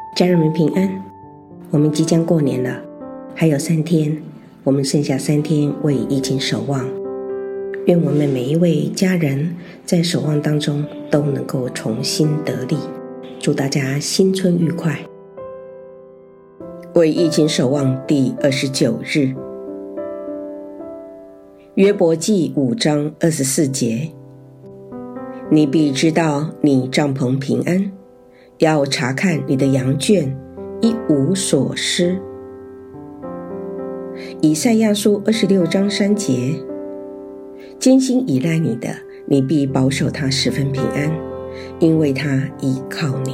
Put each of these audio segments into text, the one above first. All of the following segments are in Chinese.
家人们平安，我们即将过年了，还有3天，我们剩下3天为疫情守望。愿我们每一位家人在守望当中都能够重新得力。祝大家新春愉快。为疫情守望第29日，约伯记5章24节，你必知道你帐篷平安，要查看你的羊圈，一无所失。以赛亚书26章3节，艰辛依赖你的，你必保守他十分平安，因为他倚靠你。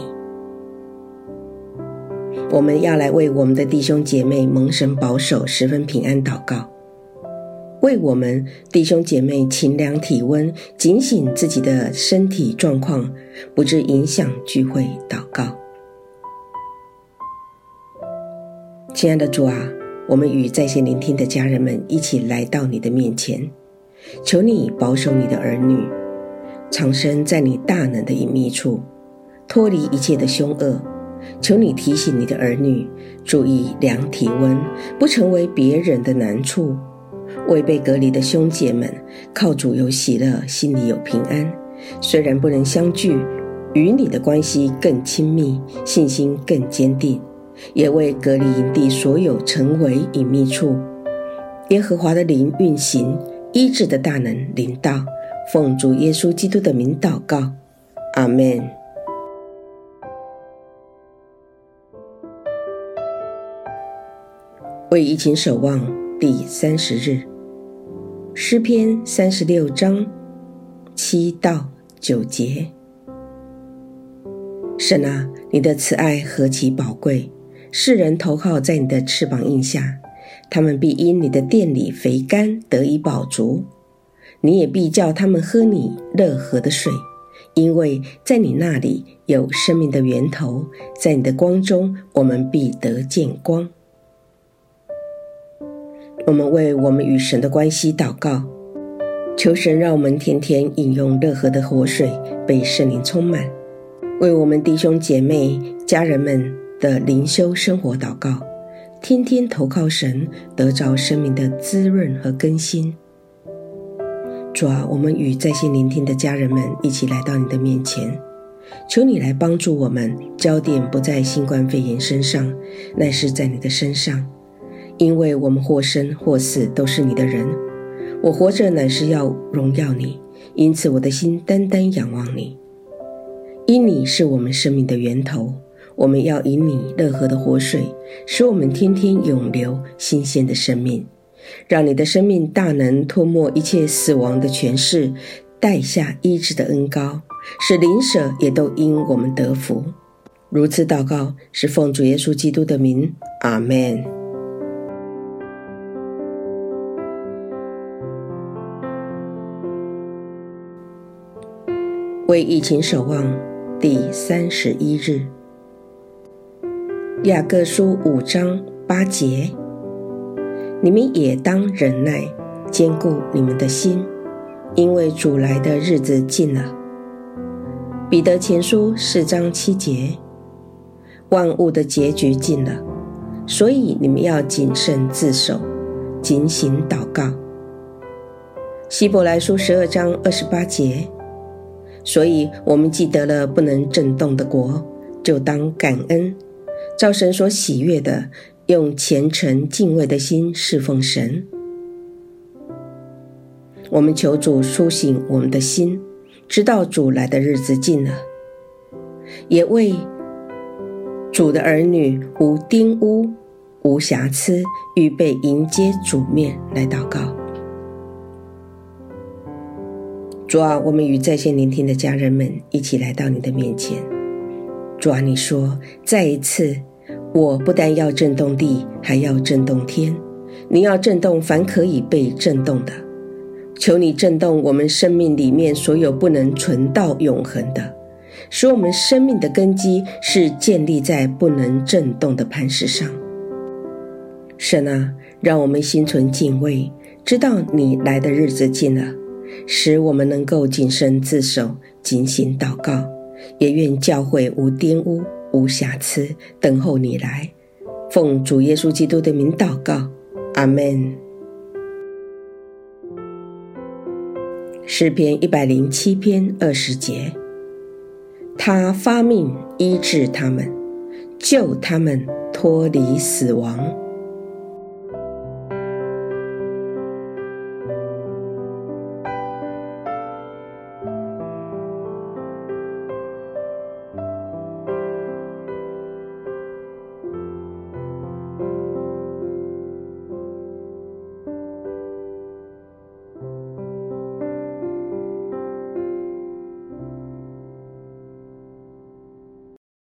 我们要来为我们的弟兄姐妹蒙神保守十分平安祷告，为我们弟兄姐妹勤量体温，警醒自己的身体状况，不致影响聚会祷告。亲爱的主啊，我们与在线聆听的家人们一起来到你的面前，求你保守你的儿女，藏身在你大能的隐秘处，脱离一切的凶恶。求你提醒你的儿女注意量体温，不成为别人的难处。为被隔离的兄姐们，靠主有喜乐，心里有平安。虽然不能相聚，与你的关系更亲密，信心更坚定。也为隔离营地所有成为隐秘处，耶和华的灵运行，医治的大能临到。奉主耶稣基督的名祷告，阿们。为疫情守望第30日，诗篇36章7到9节。神啊，你的慈爱何其宝贵，世人投靠在你的翅膀荫下，他们必因你的殿里肥甘得以饱足。你也必叫他们喝你乐河的水，因为在你那里有生命的源头，在你的光中我们必得见光。我们为我们与神的关系祷告，求神让我们天天饮用乐河的活水，被圣灵充满。为我们弟兄姐妹家人们的灵修生活祷告，天天投靠神，得着生命的滋润和更新。主啊，我们与在线聆听的家人们一起来到你的面前，求你来帮助我们，焦点不在新冠肺炎身上，乃是在你的身上。因为我们或生或死都是你的人，我活着乃是要荣耀你，因此我的心单单仰望你。因你是我们生命的源头，我们要饮你乐河的活水，使我们天天永留新鲜的生命。让你的生命大能吞没一切死亡的权势，带下医治的恩膏，使邻舍也都因我们得福。如此祷告是奉主耶稣基督的名，阿们。为疫情守望第31日，雅各书5章8节，你们也当忍耐，坚固你们的心，因为主来的日子近了。彼得前书4章7节，万物的结局近了，所以你们要谨慎自守，警醒祷告。希伯来书12章28节，所以我们既得了不能震动的国，就当感恩，照神所喜悦的，用虔诚敬畏的心侍奉神。我们求主苏醒我们的心，知道主来的日子近了，也为主的儿女无玷污无瑕疵，预备迎接主面来祷告。主啊，我们与在线聆听的家人们一起来到你的面前。主啊，你说再一次，我不但要震动地，还要震动天，你要震动凡可以被震动的。求你震动我们生命里面所有不能存到永恒的，使我们生命的根基是建立在不能震动的磐石上。神啊，让我们心存敬畏，知道你来的日子近了，使我们能够谨慎自守，警醒祷告，也愿教会无玷污无瑕疵，等候你来。奉主耶稣基督的名祷告，阿们。诗篇107篇20节，他发命医治他们，救他们脱离死亡。